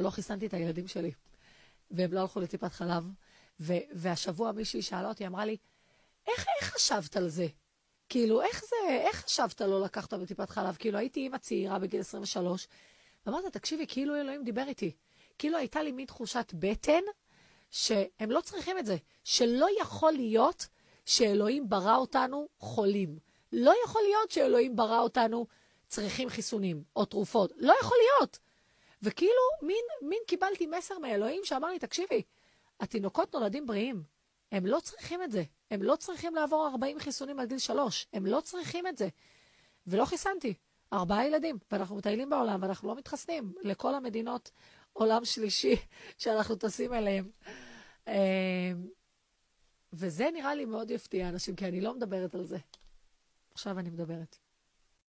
ולא חיסנתי את הילדים שלי. והם לא הלכו לטיפת חלב. והשבוע מישהי שאלה אותי, אמרה לי, איך חשבת על זה? כאילו, איך חשבת לא לקחת בטיפת חלב? כאילו, הייתי אימא צעירה בגיל 23, ואמרת, תקשיבי, כאילו אלוהים דיבר איתי. כאילו הייתה לי מין תחושת בטן, שהם לא צריכים את זה. שלא יכול להיות שאלוהים ברא אותנו חולים. לא יכול להיות שאלוהים ברא אותנו צריכים חיסונים או תרופות. לא יכול להיות. וכאילו, מין קיבלתי מסר מאלוהים שאמר לי, תקשיבי, התינוקות נולדים בריאים. הם לא צריכים את זה. הם לא צריכים לעבור 40 חיסונים על גיל 3. הם לא צריכים את זה. ולא חיסנתי. 4 ילדים, ואנחנו מטיילים בעולם, ואנחנו לא מתחסנים לכל המדינות עולם שלישי שאנחנו טסים אליהם. וזה נראה לי מאוד יפתיע אנשים, כי אני לא מדברת על זה. עכשיו אני מדברת.